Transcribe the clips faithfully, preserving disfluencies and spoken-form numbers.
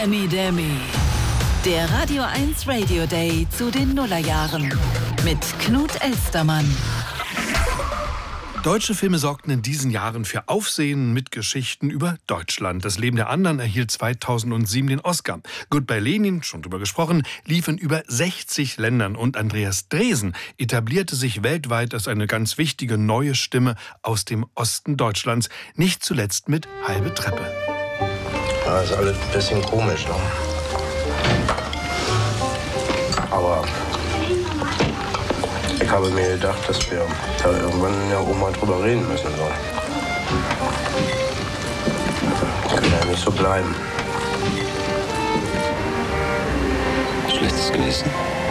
Semi Demi. Der Radio eins Radio Day zu den Nullerjahren. Mit Knut Elstermann. Deutsche Filme sorgten in diesen Jahren für Aufsehen mit Geschichten über Deutschland. Das Leben der anderen erhielt zweitausendsieben den Oscar. Goodbye Lenin, schon drüber gesprochen, lief in über sechzig Ländern. Und Andreas Dresen etablierte sich weltweit als eine ganz wichtige neue Stimme aus dem Osten Deutschlands. Nicht zuletzt mit Halbe Treppe. Ja, ist alles ein bisschen komisch, ne? Aber ich habe mir gedacht, dass wir da irgendwann ja auch mal drüber reden müssen. So. Kann ja nicht so bleiben. Schlechtes Gewissen?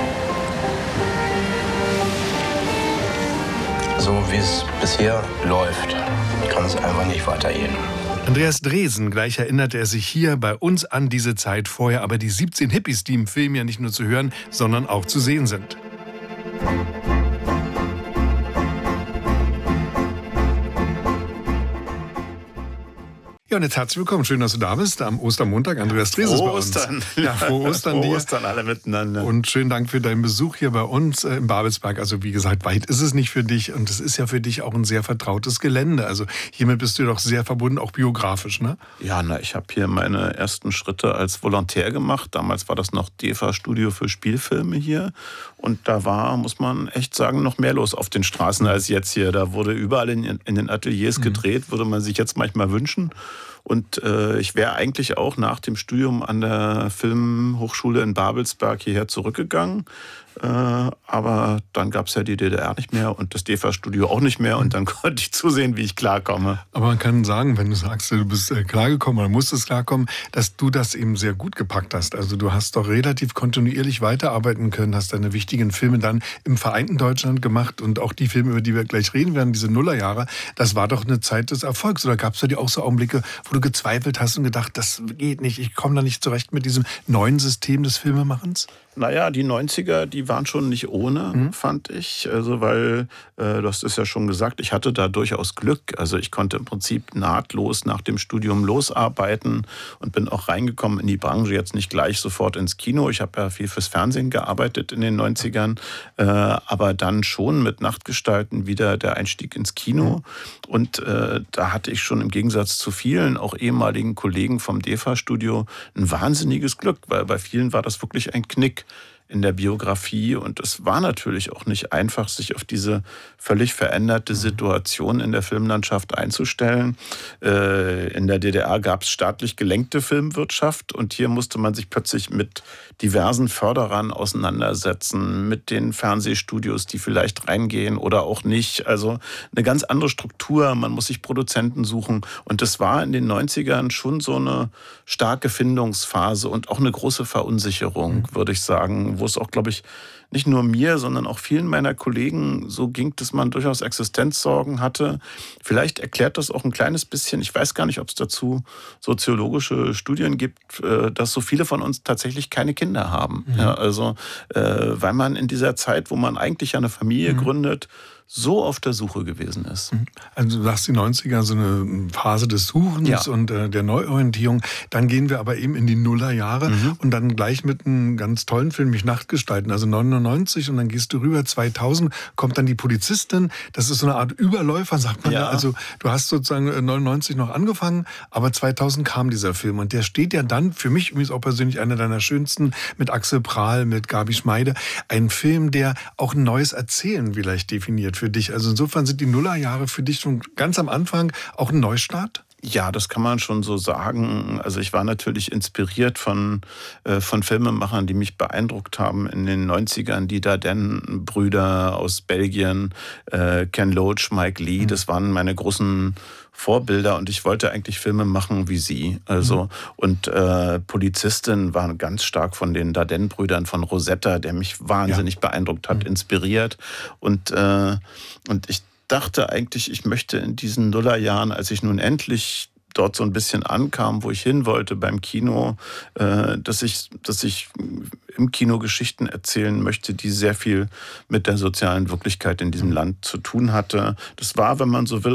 So wie es bisher läuft, kann es einfach nicht weitergehen. Andreas Dresen, gleich erinnerte er sich hier bei uns an diese Zeit vorher, aber die siebzehn Hippies, die im Film ja nicht nur zu hören, sondern auch zu sehen sind. Ja, und jetzt herzlich willkommen. Schön, dass du da bist am Ostermontag. Andreas Dresen ist bei uns. Ostern. Ja, frohe Ostern dir. Frohe Ostern alle miteinander. Und schönen Dank für deinen Besuch hier bei uns äh, im Babelsberg. Also wie gesagt, weit ist es nicht für dich. Und es ist ja für dich auch ein sehr vertrautes Gelände. Also hiermit bist du doch sehr verbunden, auch biografisch, ne? Ja, na, ich habe hier meine ersten Schritte als Volontär gemacht. Damals war das noch D E F A-Studio für Spielfilme hier. Und da war, muss man echt sagen, noch mehr los auf den Straßen als jetzt hier. Da wurde überall in, in den Ateliers gedreht, würde man sich jetzt manchmal wünschen. Und äh, ich wäre eigentlich auch nach dem Studium an der Filmhochschule in Babelsberg hierher zurückgegangen. Äh, aber dann gab es ja die D D R nicht mehr und das D E F A-Studio auch nicht mehr. Und dann konnte ich zusehen, wie ich klarkomme. Aber man kann sagen, wenn du sagst, du bist klargekommen oder musstest klarkommen, dass du das eben sehr gut gepackt hast. Also du hast doch relativ kontinuierlich weiterarbeiten können, hast deine wichtigen Filme dann im vereinten Deutschland gemacht. Und auch die Filme, über die wir gleich reden werden, diese Nullerjahre, das war doch eine Zeit des Erfolgs. Oder gab es da dir auch so Augenblicke, wo du gezweifelt hast und gedacht, das geht nicht, ich komme da nicht zurecht mit diesem neuen System des Filmemachens? Naja, die neunziger, die waren schon nicht ohne, mhm. fand ich. Also weil, äh, du hast es ja schon gesagt, ich hatte da durchaus Glück. Also ich konnte im Prinzip nahtlos nach dem Studium losarbeiten und bin auch reingekommen in die Branche, jetzt nicht gleich sofort ins Kino. Ich habe ja viel fürs Fernsehen gearbeitet in den neunzigern, äh, aber dann schon mit Nachtgestalten wieder der Einstieg ins Kino. Mhm. Und äh, da hatte ich schon im Gegensatz zu vielen, auch ehemaligen Kollegen vom D E F A-Studio, ein wahnsinniges Glück, weil bei vielen war das wirklich ein Knick in der Biografie und es war natürlich auch nicht einfach, sich auf diese völlig veränderte Situation in der Filmlandschaft einzustellen. In der D D R gab es staatlich gelenkte Filmwirtschaft und hier musste man sich plötzlich mit diversen Förderern auseinandersetzen, mit den Fernsehstudios, die vielleicht reingehen oder auch nicht. Also eine ganz andere Struktur, man muss sich Produzenten suchen und das war in den neunzigern schon so eine starke Findungsphase und auch eine große Verunsicherung, würde ich sagen, wo es auch, glaube ich, nicht nur mir, sondern auch vielen meiner Kollegen so ging, dass man durchaus Existenzsorgen hatte. Vielleicht erklärt das auch ein kleines bisschen, ich weiß gar nicht, ob es dazu soziologische Studien gibt, dass so viele von uns tatsächlich keine Kinder haben. Mhm. Ja, also, weil man in dieser Zeit, wo man eigentlich eine Familie mhm. gründet, so auf der Suche gewesen ist. Also du sagst die neunziger, so eine Phase des Suchens ja. und äh, der Neuorientierung. Dann gehen wir aber eben in die Nullerjahre mhm. und dann gleich mit einem ganz tollen Film, mich Nachtgestalten, also neunundneunzig und dann gehst du rüber, zweitausend, kommt dann die Polizistin. Das ist so eine Art Überläufer, sagt man ja. da. Also du hast sozusagen neunundneunzig noch angefangen, aber zweitausend kam dieser Film und der steht ja dann, für mich übrigens auch persönlich einer deiner schönsten, mit Axel Prahl, mit Gabi Schmeide, ein Film, der auch ein neues Erzählen vielleicht definiert für dich. Also insofern sind die Nullerjahre für dich schon ganz am Anfang auch ein Neustart? Ja, das kann man schon so sagen. Also ich war natürlich inspiriert von, äh, von Filmemachern, die mich beeindruckt haben in den neunzigern. Die Dardenne-Brüder aus Belgien, äh, Ken Loach, Mike Leigh, das waren meine großen Vorbilder und ich wollte eigentlich Filme machen wie sie. Also, mhm. Und äh, Polizistin war ganz stark von den Dardenne-Brüdern, von Rosetta, der mich wahnsinnig ja. beeindruckt hat, mhm. inspiriert. Und, äh, und ich dachte eigentlich, ich möchte in diesen Nullerjahren, als ich nun endlich dort so ein bisschen ankam, wo ich hin wollte beim Kino, äh, dass ich, dass ich im Kino Geschichten erzählen möchte, die sehr viel mit der sozialen Wirklichkeit in diesem Land zu tun hatte. Das war, wenn man so will, auch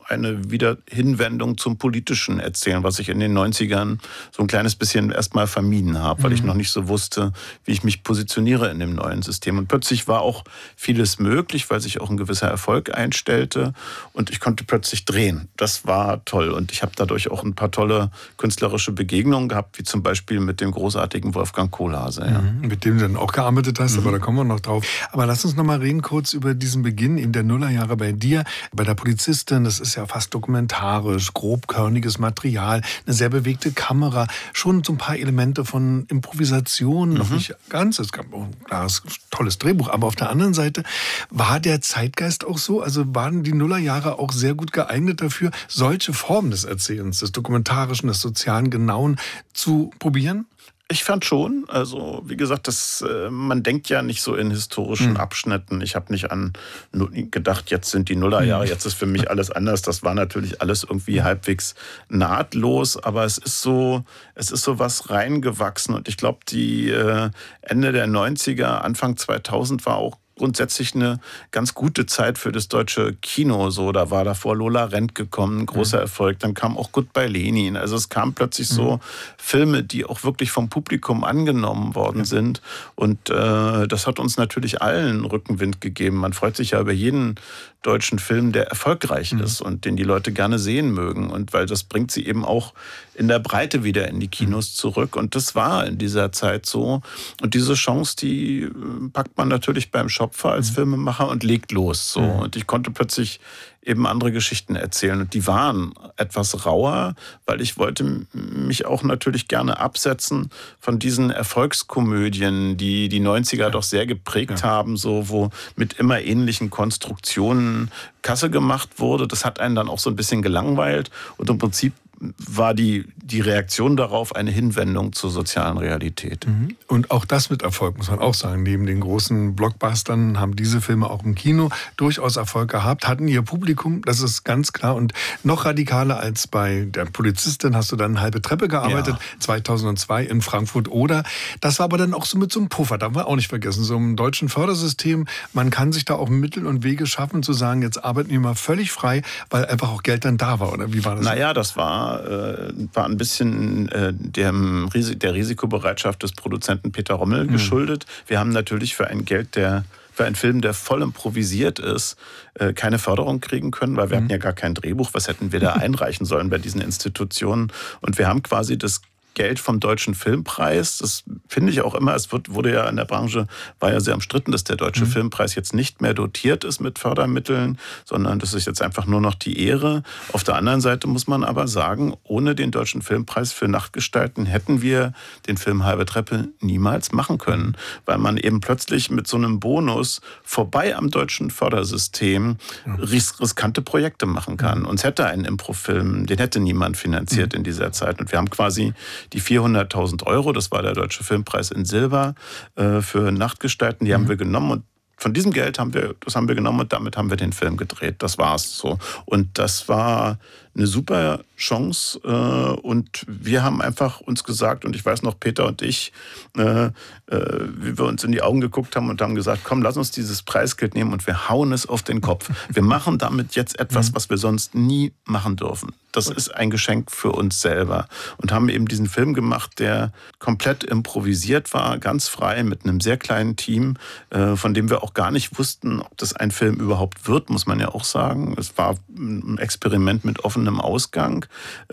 eine Wiederhinwendung zum Politischen erzählen, was ich in den neunzigern so ein kleines bisschen erstmal vermieden habe, weil mhm. ich noch nicht so wusste, wie ich mich positioniere in dem neuen System. Und plötzlich war auch vieles möglich, weil sich auch ein gewisser Erfolg einstellte und ich konnte plötzlich drehen. Das war toll und ich habe dadurch auch ein paar tolle künstlerische Begegnungen gehabt, wie zum Beispiel mit dem großartigen Wolfgang Kohlhase. Ja. Mhm, mit dem du dann auch gearbeitet hast, mhm. aber da kommen wir noch drauf. Aber lass uns noch mal reden kurz über diesen Beginn in der Nullerjahre bei dir, bei der Polizistin. Das ist ja fast dokumentarisch, grobkörniges Material, eine sehr bewegte Kamera, schon so ein paar Elemente von Improvisation, mhm. noch nicht ganz, es gab auch ein klares, tolles Drehbuch, aber auf der anderen Seite war der Zeitgeist auch so, also waren die Nullerjahre auch sehr gut geeignet dafür, solche Formen des Erzählens, des Dokumentarischen, des Sozialen, Genauen zu probieren? Ich fand schon, also wie gesagt, das, äh, man denkt ja nicht so in historischen mhm. Abschnitten. Ich habe nicht an gedacht, jetzt sind die Nullerjahre, jetzt ist für mich alles anders. Das war natürlich alles irgendwie halbwegs nahtlos, aber es ist so, es ist so was reingewachsen. Und ich glaube, die äh, Ende der neunziger, Anfang zweitausend war auch grundsätzlich eine ganz gute Zeit für das deutsche Kino. So, da war davor Lola Rent gekommen, großer mhm. Erfolg. Dann kam auch Goodbye Lenin. Also es kamen plötzlich mhm. so Filme, die auch wirklich vom Publikum angenommen worden ja. sind. Und äh, das hat uns natürlich allen Rückenwind gegeben. Man freut sich ja über jeden deutschen Film, der erfolgreich mhm. ist und den die Leute gerne sehen mögen. Und weil das bringt sie eben auch in der Breite wieder in die Kinos zurück. Und das war in dieser Zeit so. Und diese Chance, die packt man natürlich beim Schopfer als mhm. Filmemacher und legt los. So. Mhm. Und ich konnte plötzlich eben andere Geschichten erzählen. Und die waren etwas rauer, weil ich wollte mich auch natürlich gerne absetzen von diesen Erfolgskomödien, die die neunziger ja. doch sehr geprägt ja. haben, so wo mit immer ähnlichen Konstruktionen Kasse gemacht wurde. Das hat einen dann auch so ein bisschen gelangweilt. Und im Prinzip war die, die Reaktion darauf eine Hinwendung zur sozialen Realität. Und auch das mit Erfolg, muss man auch sagen. Neben den großen Blockbustern haben diese Filme auch im Kino durchaus Erfolg gehabt, hatten ihr Publikum, das ist ganz klar. Und noch radikaler als bei der Polizistin hast du dann Halbe Treppe gearbeitet, ja. zweitausendzwei in Frankfurt-Oder. Das war aber dann auch so mit so einem Puffer, darf man auch nicht vergessen, so einem deutschen Fördersystem. Man kann sich da auch Mittel und Wege schaffen, zu sagen, jetzt arbeiten wir mal völlig frei, weil einfach auch Geld dann da war, oder wie war das? Naja, das war war ein bisschen dem, der Risikobereitschaft des Produzenten Peter Rommel mhm. geschuldet. Wir haben natürlich für ein Geld, der für einen Film, der voll improvisiert ist, keine Förderung kriegen können, weil wir mhm. hatten ja gar kein Drehbuch. Was hätten wir da einreichen sollen bei diesen Institutionen? Und wir haben quasi das Geld vom Deutschen Filmpreis. Das finde ich auch immer, es wird, wurde ja in der Branche, war ja sehr umstritten, dass der Deutsche mhm. Filmpreis jetzt nicht mehr dotiert ist mit Fördermitteln, sondern das ist jetzt einfach nur noch die Ehre. Auf der anderen Seite muss man aber sagen, ohne den Deutschen Filmpreis für Nachtgestalten hätten wir den Film Halbe Treppe niemals machen können, weil man eben plötzlich mit so einem Bonus vorbei am deutschen Fördersystem ris- riskante Projekte machen kann. Uns hätte ein Improfilm, den hätte niemand finanziert mhm. in dieser Zeit. Und wir haben quasi die vierhunderttausend Euro, das war der Deutsche Filmpreis in Silber, äh, für Nachtgestalten, die mhm. haben wir genommen und von diesem Geld haben wir, das haben wir genommen und damit haben wir den Film gedreht. Das war's so. Und das war eine super Chance äh, und wir haben einfach uns gesagt, und ich weiß noch, Peter und ich, äh, äh, wie wir uns in die Augen geguckt haben und haben gesagt, komm, lass uns dieses Preisgeld nehmen und wir hauen es auf den Kopf. Wir machen damit jetzt etwas, was wir sonst nie machen dürfen. Das ist ein Geschenk für uns selber. Und haben eben diesen Film gemacht, der komplett improvisiert war, ganz frei, mit einem sehr kleinen Team, äh, von dem wir auch gar nicht wussten, ob das ein Film überhaupt wird, muss man ja auch sagen. Es war ein Experiment mit offenem Ausgang.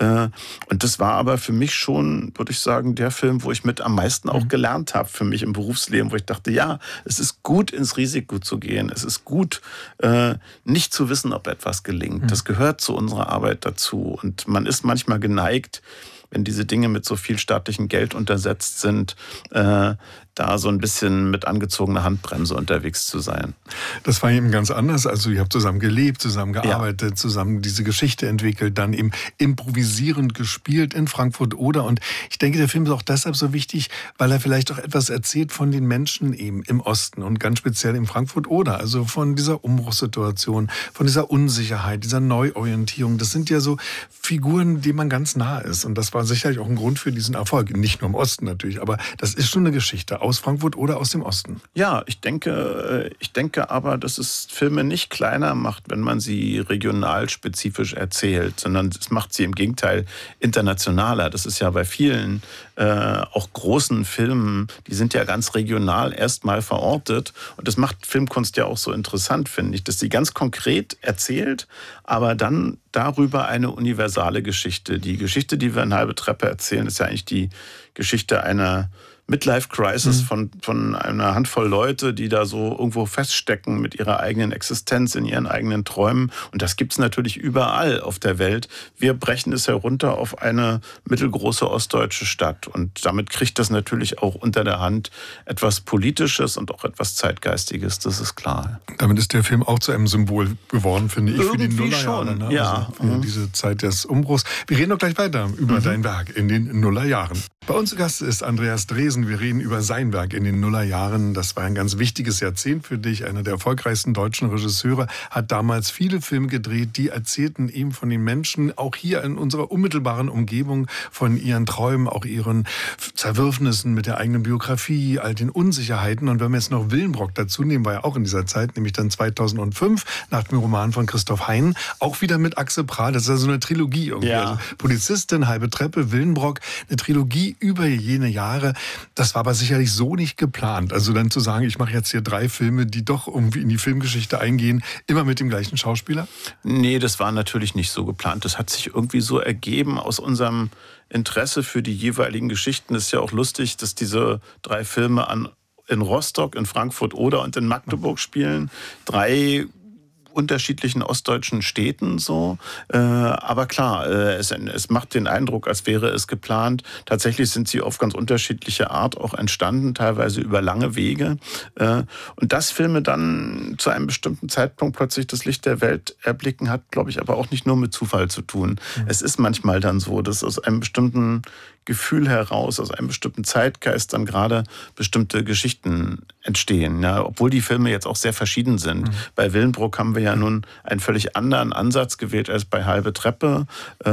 Und das war aber für mich schon, würde ich sagen, der Film, wo ich mit am meisten auch gelernt habe für mich im Berufsleben, wo ich dachte, ja, es ist gut, ins Risiko zu gehen. Es ist gut, nicht zu wissen, ob etwas gelingt. Das gehört zu unserer Arbeit dazu. Und man ist manchmal geneigt, wenn diese Dinge mit so viel staatlichem Geld untersetzt sind, äh, da so ein bisschen mit angezogener Handbremse unterwegs zu sein. Das war eben ganz anders. Also ihr habt zusammen gelebt, zusammen gearbeitet, ja. zusammen diese Geschichte entwickelt, dann eben improvisierend gespielt in Frankfurt-Oder. Und ich denke, der Film ist auch deshalb so wichtig, weil er vielleicht auch etwas erzählt von den Menschen eben im Osten und ganz speziell in Frankfurt-Oder. Also von dieser Umbruchssituation, von dieser Unsicherheit, dieser Neuorientierung. Das sind ja so Figuren, denen man ganz nah ist. Und das war war sicherlich auch ein Grund für diesen Erfolg. Nicht nur im Osten natürlich, aber das ist schon eine Geschichte aus Frankfurt oder aus dem Osten. Ja, ich denke, ich denke aber, dass es Filme nicht kleiner macht, wenn man sie regional spezifisch erzählt, sondern es macht sie im Gegenteil internationaler. Das ist ja bei vielen äh, auch großen Filmen, die sind ja ganz regional erstmal verortet. Und das macht Filmkunst ja auch so interessant, finde ich, dass sie ganz konkret erzählt, aber dann darüber eine universale Geschichte. Die Geschichte, die wir in Halbe Treppe erzählen, ist ja eigentlich die Geschichte einer Midlife-Crisis mhm. von, von einer Handvoll Leute, die da so irgendwo feststecken mit ihrer eigenen Existenz, in ihren eigenen Träumen. Und das gibt es natürlich überall auf der Welt. Wir brechen es herunter auf eine mittelgroße ostdeutsche Stadt. Und damit kriegt das natürlich auch unter der Hand etwas Politisches und auch etwas Zeitgeistiges, das ist klar. Damit ist der Film auch zu einem Symbol geworden, finde ich, Irgendwie für die Nullerjahre. Ne? Ja. Also für mhm. diese Zeit des Umbruchs. Wir reden noch gleich weiter über mhm. dein Werk in den Nullerjahren. Bei uns zu Gast ist Andreas Dresen. Wir reden über sein Werk in den Nullerjahren. Das war ein ganz wichtiges Jahrzehnt für dich. Einer der erfolgreichsten deutschen Regisseure hat damals viele Filme gedreht, die erzählten ihm von den Menschen, auch hier in unserer unmittelbaren Umgebung, von ihren Träumen, auch ihren Zerwürfnissen mit der eigenen Biografie, all den Unsicherheiten. Und wenn wir jetzt noch Willenbrock dazu nehmen, war ja auch in dieser Zeit, nämlich dann zweitausendfünf, nach dem Roman von Christoph Hein, auch wieder mit Axel Prahl. Das ist ja so eine Trilogie irgendwie. Ja. Also Polizistin, Halbe Treppe, Willenbrock, eine Trilogie über jene Jahre. Das war aber sicherlich so nicht geplant. Also dann zu sagen, ich mache jetzt hier drei Filme, die doch irgendwie in die Filmgeschichte eingehen, immer mit dem gleichen Schauspieler? Nee, das war natürlich nicht so geplant. Das hat sich irgendwie so ergeben aus unserem Interesse für die jeweiligen Geschichten. Es ist ja auch lustig, dass diese drei Filme an, in Rostock, in Frankfurt oder und in Magdeburg spielen. Drei unterschiedlichen ostdeutschen Städten so. Äh, aber klar, äh, es, es macht den Eindruck, als wäre es geplant. Tatsächlich sind sie auf ganz unterschiedliche Art auch entstanden, teilweise über lange Wege. Äh, und dass Filme dann zu einem bestimmten Zeitpunkt plötzlich das Licht der Welt erblicken, hat, glaube ich, aber auch nicht nur mit Zufall zu tun. Mhm. Es ist manchmal dann so, dass aus einem bestimmten Gefühl heraus, aus einem bestimmten Zeitgeist dann gerade bestimmte Geschichten entstehen. Ja, obwohl die Filme jetzt auch sehr verschieden sind. Mhm. Bei Willenbrock haben wir ja nun einen völlig anderen Ansatz gewählt als bei Halbe Treppe.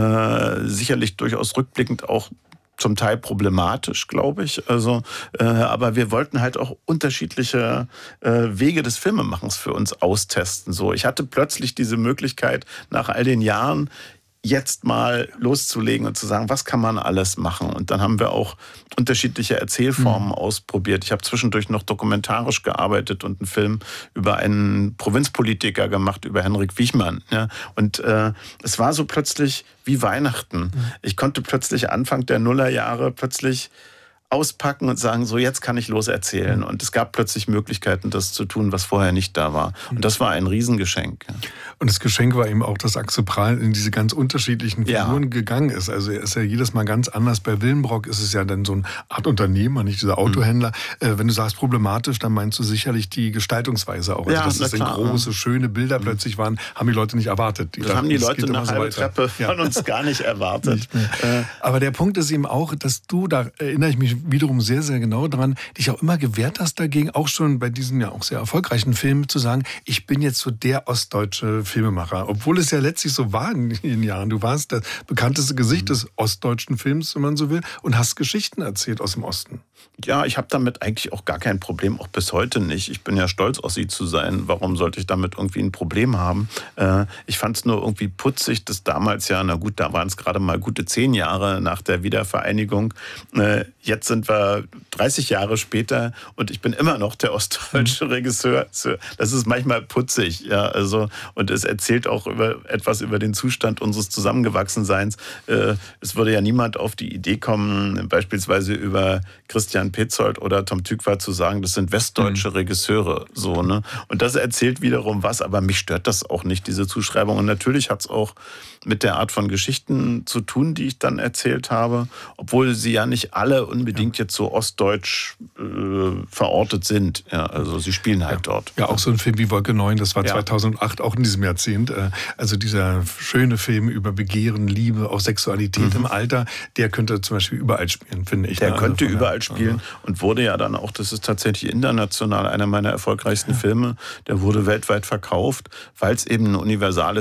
Äh, sicherlich durchaus rückblickend auch zum Teil problematisch, glaube ich. Also, äh, aber wir wollten halt auch unterschiedliche äh, Wege des Filmemachens für uns austesten. So, ich hatte plötzlich diese Möglichkeit, nach all den Jahren jetzt mal loszulegen und zu sagen, was kann man alles machen? Und dann haben wir auch unterschiedliche Erzählformen mhm. ausprobiert. Ich habe zwischendurch noch dokumentarisch gearbeitet und einen Film über einen Provinzpolitiker gemacht, über Henrik Wichmann. Ja? Und äh, es war so plötzlich wie Weihnachten. Mhm. Ich konnte plötzlich Anfang der Nullerjahre plötzlich auspacken und sagen, so jetzt kann ich loserzählen. Und es gab plötzlich Möglichkeiten, das zu tun, was vorher nicht da war. Und das war ein Riesengeschenk. Und das Geschenk war eben auch, dass Axel Prahl in diese ganz unterschiedlichen Figuren ja. gegangen ist. Also er ist ja jedes Mal ganz anders. Bei Willenbrock ist es ja dann so eine Art Unternehmer, nicht dieser Autohändler. Mhm. Äh, wenn du sagst problematisch, dann meinst du sicherlich die Gestaltungsweise auch. Also ja, dass es dann große, schöne Bilder mhm. plötzlich waren, haben die Leute nicht erwartet. Die das dachten, haben die das Leute nach Halbe Treppe ja. von uns gar nicht erwartet. Nicht äh. Aber der Punkt ist eben auch, dass du, da erinnere ich mich wiederum sehr, sehr genau dran, dich auch immer gewehrt hast dagegen, auch schon bei diesen ja auch sehr erfolgreichen Filmen zu sagen, ich bin jetzt so der ostdeutsche Filmemacher. Obwohl es ja letztlich so war in den Jahren. Du warst das bekannteste Gesicht mhm. des ostdeutschen Films, wenn man so will, und hast Geschichten erzählt aus dem Osten. Ja, ich habe damit eigentlich auch gar kein Problem, auch bis heute nicht. Ich bin ja stolz, Ossi zu sein. Warum sollte ich damit irgendwie ein Problem haben? Äh, ich fand es nur irgendwie putzig, dass damals ja, na gut, da waren es gerade mal gute zehn Jahre nach der Wiedervereinigung. Äh, jetzt sind wir dreißig Jahre später und ich bin immer noch der ostdeutsche mhm. Regisseur. Das ist manchmal putzig, ja, also, und es erzählt auch über, etwas über den Zustand unseres Zusammengewachsenseins. Äh, es würde ja niemand auf die Idee kommen, beispielsweise über Christian Petzold oder Tom Tykwer zu sagen, das sind westdeutsche Regisseure. So, ne? Und das erzählt wiederum was, aber mich stört das auch nicht, diese Zuschreibung. Und natürlich hat es auch mit der Art von Geschichten zu tun, die ich dann erzählt habe, obwohl sie ja nicht alle unbedingt ja. jetzt so ostdeutsch äh, verortet sind. Ja, also sie spielen halt ja. dort. Ja, auch so ein Film wie Wolke neun, das war ja. zweitausendacht, auch in diesem Jahrzehnt. Also dieser schöne Film über Begehren, Liebe, auch Sexualität mhm. im Alter, der könnte zum Beispiel überall spielen, finde ich. Der ne? könnte also überall spielen ja. und wurde ja dann auch, das ist tatsächlich international einer meiner erfolgreichsten ja. Filme, der wurde weltweit verkauft, weil es eben ein universales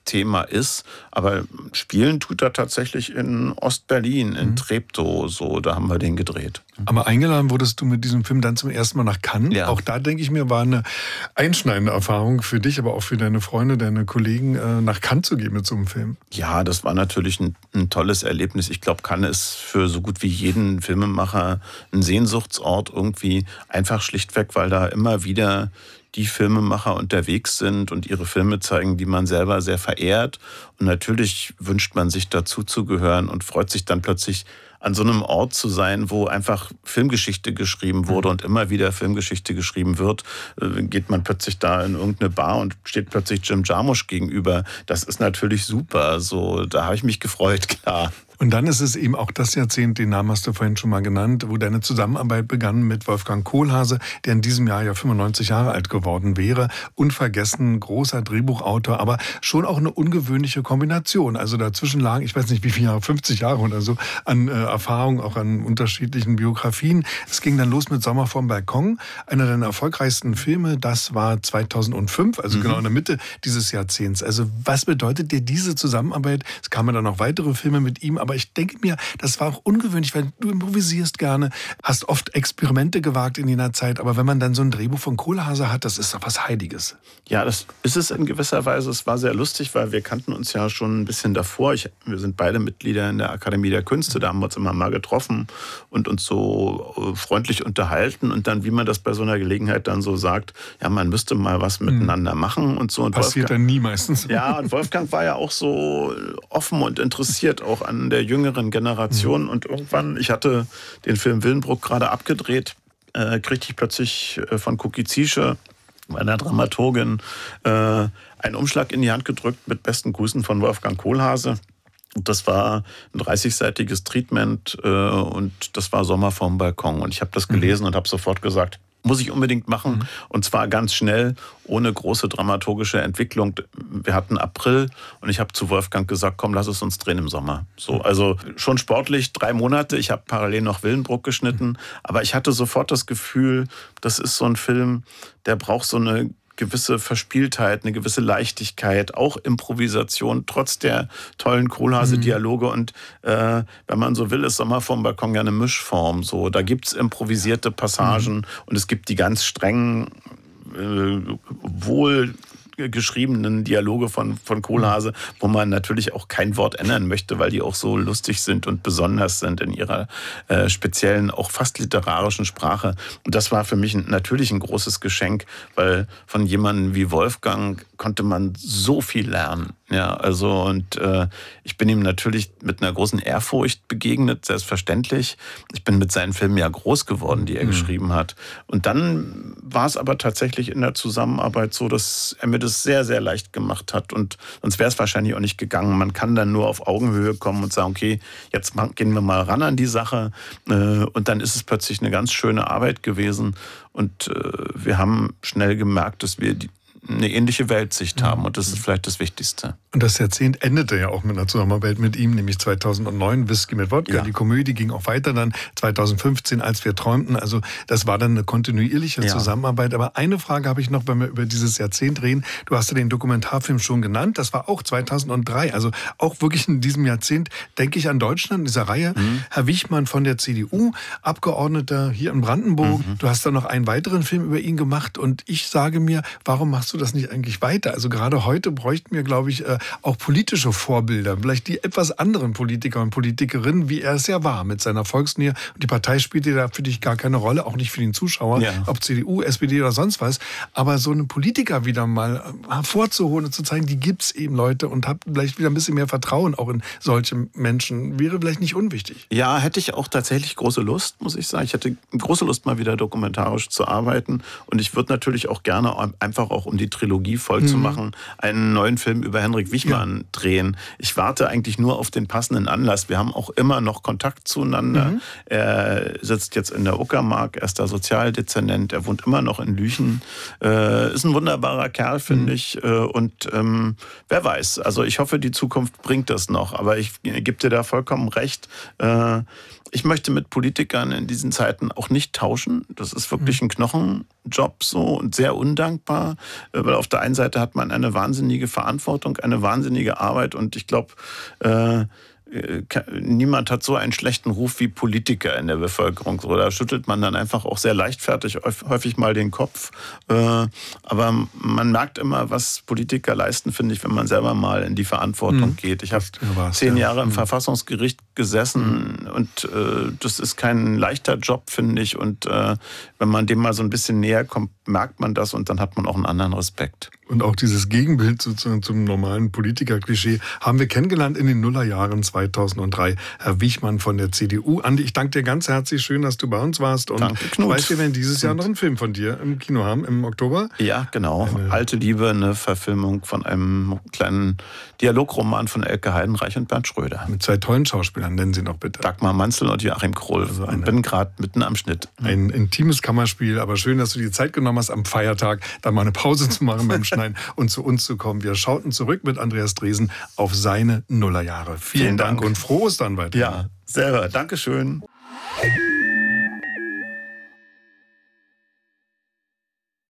Thema ist. Aber spielen tut er tatsächlich in Ostberlin, in mhm. Treptow, so, da haben wir den gedreht. Aber eingeladen wurdest du mit diesem Film dann zum ersten Mal nach Cannes. Ja. Auch da, denke ich mir, war eine einschneidende Erfahrung für dich, aber auch für deine Freunde, deine Kollegen, nach Cannes zu gehen mit so einem Film. Ja, das war natürlich ein, ein tolles Erlebnis. Ich glaube, Cannes ist für so gut wie jeden Filmemacher ein Sehnsuchtsort irgendwie, einfach schlichtweg, weil da immer wieder die Filmemacher unterwegs sind und ihre Filme zeigen, die man selber sehr verehrt. Und natürlich wünscht man sich dazu zu gehören und freut sich dann plötzlich, an so einem Ort zu sein, wo einfach Filmgeschichte geschrieben wurde und immer wieder Filmgeschichte geschrieben wird, geht man plötzlich da in irgendeine Bar und steht plötzlich Jim Jarmusch gegenüber. Das ist natürlich super. So, da habe ich mich gefreut, klar. Und dann ist es eben auch das Jahrzehnt, den Namen hast du vorhin schon mal genannt, wo deine Zusammenarbeit begann mit Wolfgang Kohlhase, der in diesem Jahr ja fünfundneunzig Jahre alt geworden wäre. Unvergessen, großer Drehbuchautor, aber schon auch eine ungewöhnliche Kombination. Also dazwischen lagen, ich weiß nicht wie viele Jahre, fünfzig Jahre oder so, an äh, Erfahrung, auch an unterschiedlichen Biografien. Es ging dann los mit Sommer vom Balkon, einer deiner erfolgreichsten Filme. Das war zweitausendfünf, also mhm. genau in der Mitte dieses Jahrzehnts. Also was bedeutet dir diese Zusammenarbeit? Es kamen dann noch weitere Filme mit ihm, aber ich denke mir, das war auch ungewöhnlich, weil du improvisierst gerne, hast oft Experimente gewagt in jener Zeit, aber wenn man dann so ein Drehbuch von Kohlhase hat, das ist doch was Heiliges. Ja, das ist es in gewisser Weise. Es war sehr lustig, weil wir kannten uns ja schon ein bisschen davor. Ich, wir sind beide Mitglieder in der Akademie der Künste, da haben wir uns immer mal getroffen und uns so freundlich unterhalten und dann, wie man das bei so einer Gelegenheit dann so sagt, ja, man müsste mal was miteinander machen und so. Und passiert Wolfgang, dann nie meistens. Ja, und Wolfgang war ja auch so offen und interessiert auch an der jüngeren Generation. Mhm. Und irgendwann, ich hatte den Film Willenbruch gerade abgedreht, äh, kriegte ich plötzlich äh, von Cookie Ziesche, meiner Dramaturgin, äh, einen Umschlag in die Hand gedrückt mit besten Grüßen von Wolfgang Kohlhase. Das war ein dreißigseitiges Treatment äh, und das war Sommer vom Balkon. Und ich habe das gelesen mhm. und habe sofort gesagt, muss ich unbedingt machen. Mhm. Und zwar ganz schnell, ohne große dramaturgische Entwicklung. Wir hatten April und ich habe zu Wolfgang gesagt, komm, lass es uns drehen im Sommer. So, also schon sportlich, drei Monate. Ich habe parallel noch Willenbruch geschnitten. Mhm. Aber ich hatte sofort das Gefühl, das ist so ein Film, der braucht so eine gewisse Verspieltheit, eine gewisse Leichtigkeit, auch Improvisation, trotz der tollen Kohlhase-Dialoge. Und äh, wenn man so will, ist Sommer vom Balkon ja eine Mischform. So, da gibt's improvisierte Passagen mhm. und es gibt die ganz strengen, äh, wohl geschriebenen Dialoge von, von Kohlhase, wo man natürlich auch kein Wort ändern möchte, weil die auch so lustig sind und besonders sind in ihrer äh, speziellen, auch fast literarischen Sprache. Und das war für mich natürlich ein großes Geschenk, weil von jemandem wie Wolfgang konnte man so viel lernen. Ja, also und äh, ich bin ihm natürlich mit einer großen Ehrfurcht begegnet, selbstverständlich. Ich bin mit seinen Filmen ja groß geworden, die er mhm. geschrieben hat. Und dann war es aber tatsächlich in der Zusammenarbeit so, dass er mir das sehr, sehr leicht gemacht hat. Und sonst wäre es wahrscheinlich auch nicht gegangen. Man kann dann nur auf Augenhöhe kommen und sagen, okay, jetzt gehen wir mal ran an die Sache. Äh, und dann ist es plötzlich eine ganz schöne Arbeit gewesen. Und äh, wir haben schnell gemerkt, dass wir die eine ähnliche Weltsicht haben und das ist vielleicht das Wichtigste. Und das Jahrzehnt endete ja auch mit einer Zusammenarbeit mit ihm, nämlich zweitausendneun, Whisky mit Wodka. Ja. Die Komödie ging auch weiter dann zweitausendfünfzehn, Als wir träumten. Also das war dann eine kontinuierliche ja. Zusammenarbeit. Aber eine Frage habe ich noch, wenn wir über dieses Jahrzehnt reden. Du hast ja den Dokumentarfilm schon genannt. Das war auch zweitausenddrei. Also auch wirklich in diesem Jahrzehnt denke ich an Deutschland, in dieser Reihe. Mhm. Herr Wichmann von der C D U, Abgeordneter hier in Brandenburg. Mhm. Du hast dann noch einen weiteren Film über ihn gemacht. Und ich sage mir, warum machst du das nicht eigentlich weiter? Also gerade heute bräuchten wir, glaube ich, auch politische Vorbilder. Vielleicht die etwas anderen Politiker und Politikerinnen, wie er es ja war, mit seiner Volksnähe. Und die Partei spielte da für dich gar keine Rolle, auch nicht für den Zuschauer, ja. ob C D U, S P D oder sonst was. Aber so einen Politiker wieder mal hervorzuholen und zu zeigen, die gibt's eben, Leute, und habt vielleicht wieder ein bisschen mehr Vertrauen auch in solche Menschen, wäre vielleicht nicht unwichtig. Ja, hätte ich auch tatsächlich große Lust, muss ich sagen. Ich hätte große Lust, mal wieder dokumentarisch zu arbeiten. Und ich würde natürlich auch gerne einfach auch um die Trilogie voll mhm. zu machen, einen neuen Film über Henrik Wichmann ja. drehen. Ich warte eigentlich nur auf den passenden Anlass. Wir haben auch immer noch Kontakt zueinander. Mhm. Er sitzt jetzt in der Uckermark, er ist da Sozialdezernent, er wohnt immer noch in Lüchen. Äh, ist ein wunderbarer Kerl, finde mhm. ich. Und ähm, wer weiß, also ich hoffe, die Zukunft bringt das noch. Aber ich gebe dir da vollkommen recht. Äh, ich möchte mit Politikern in diesen Zeiten auch nicht tauschen. Das ist wirklich ein Knochenjob so und sehr undankbar, weil auf der einen Seite hat man eine wahnsinnige Verantwortung, eine wahnsinnige Arbeit und ich glaube, äh, niemand hat so einen schlechten Ruf wie Politiker in der Bevölkerung. So, da schüttelt man dann einfach auch sehr leichtfertig häufig mal den Kopf. Aber man merkt immer, was Politiker leisten, finde ich, wenn man selber mal in die Verantwortung mhm. geht. Ich habe zehn Jahre im mhm. Verfassungsgericht gesessen mhm. und äh, das ist kein leichter Job, finde ich. Und äh, wenn man dem mal so ein bisschen näher kommt, merkt man das und dann hat man auch einen anderen Respekt. Und auch dieses Gegenbild sozusagen zum normalen Politiker-Klischee haben wir kennengelernt in den Nullerjahren zweitausenddrei. Herr Wichmann von der C D U. Andi, ich danke dir ganz herzlich. Schön, dass du bei uns warst. Und danke, Knut. Ich weiß, wir werden dieses Jahr noch einen Film von dir im Kino haben, im Oktober. Ja, genau. Eine Alte Liebe, eine Verfilmung von einem kleinen Dialogroman von Elke Heidenreich und Bernd Schröder. Mit zwei tollen Schauspielern, nennen Sie noch bitte. Dagmar Manzel und Joachim Kroll. Also ich bin gerade mitten am Schnitt. Ein intimes Kammerspiel, aber schön, dass du dir Zeit genommen hast, am Feiertag da mal eine Pause zu machen beim Schneiden und zu uns zu kommen. Wir schauten zurück mit Andreas Dresen auf seine Nullerjahre. Vielen, Vielen Dank. Dank und frohes dann weiter. Ja, selber. Dankeschön.